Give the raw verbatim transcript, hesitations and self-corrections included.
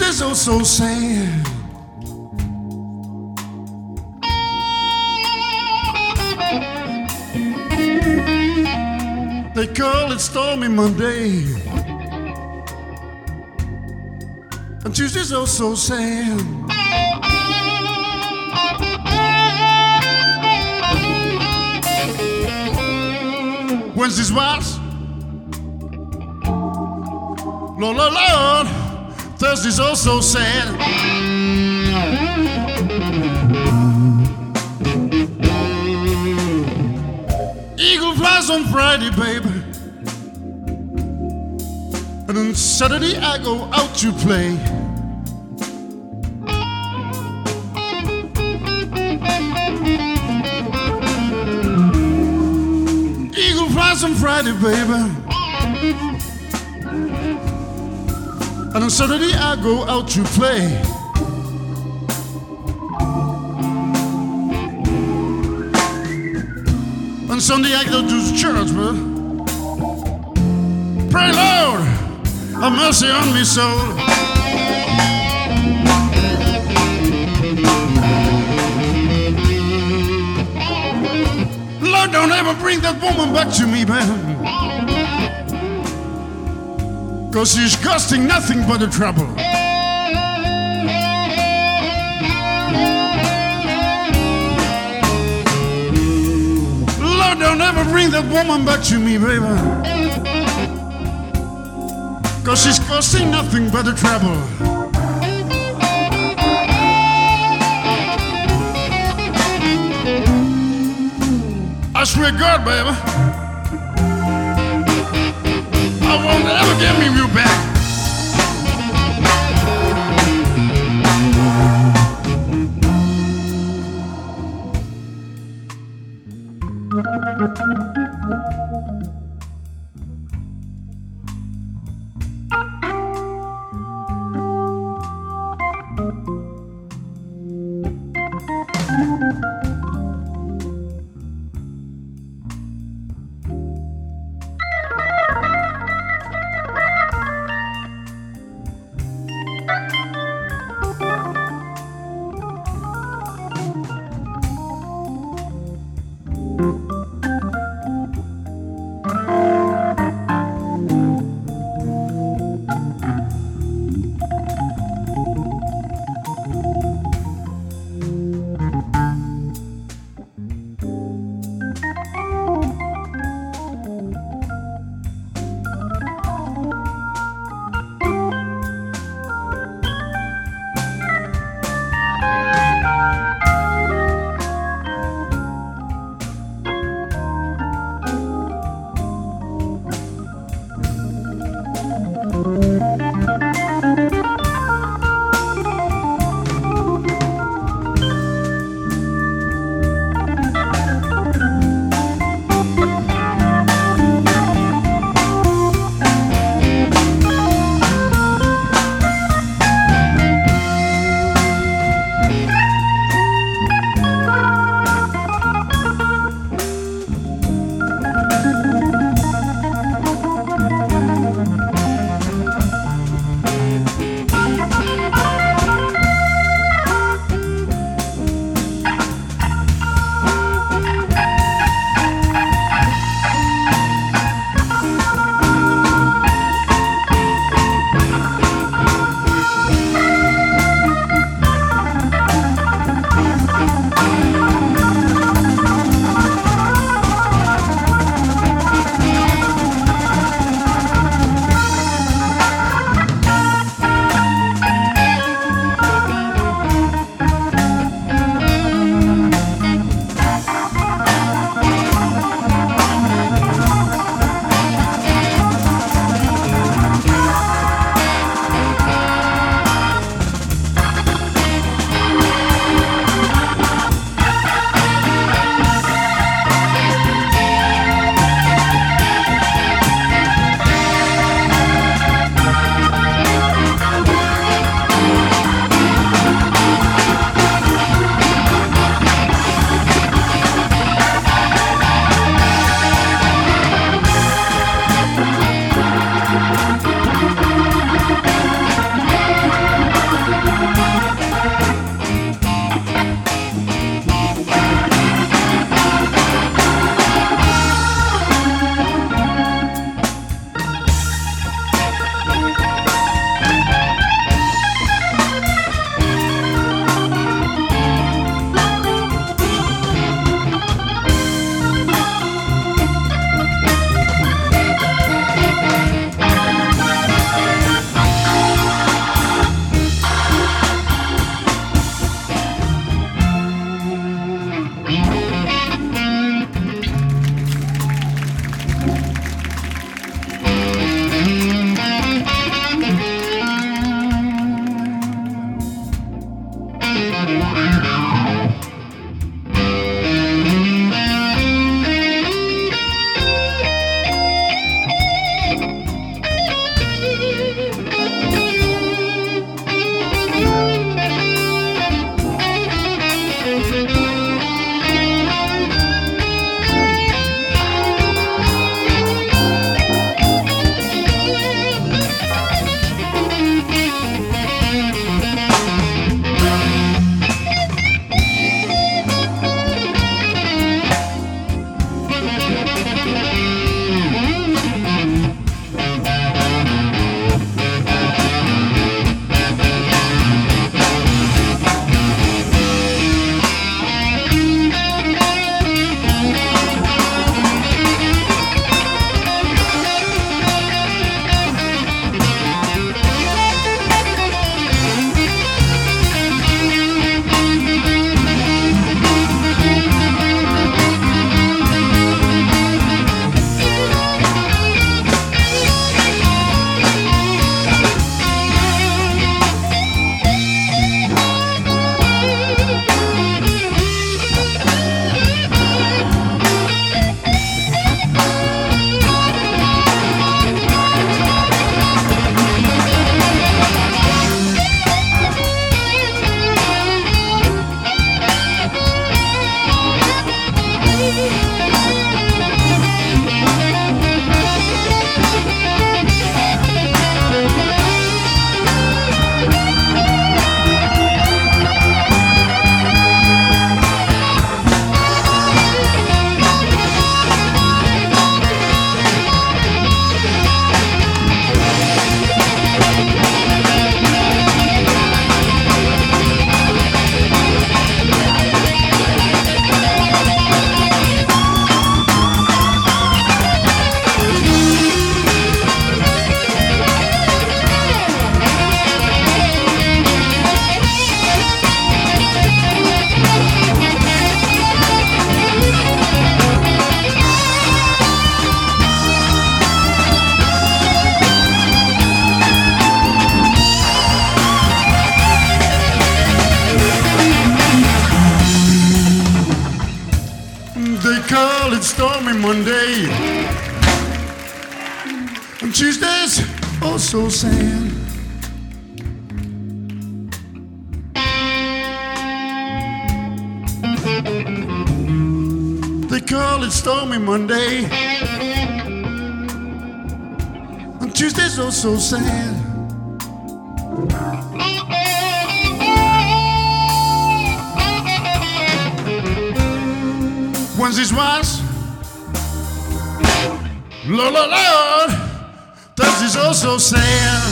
is oh so sad. They call it Stormy Monday, and Tuesday's oh so sad. Wednesday's was, Lord, Lord, Lord. Thursday's oh so sad. Eagle flies on Friday, baby, and on Saturday I go out to play. Eagle flies on Friday, baby, and on Saturday I go out to play. On Sunday I go to church, man. Pray, Lord, have mercy on me, soul. Lord, don't ever bring that woman back to me, man, 'cause she's costing nothing but the trouble. Lord, don't ever bring that woman back to me, baby, 'cause she's costing nothing but the trouble. I swear to God, baby, I won't ever get me you back. call it stormy Monday. And Tuesday's oh so sad. They call it stormy Monday. And Tuesday's oh so sad. Wednesday's wise, Lord, Lord, Lord. Thursday's oh so sad.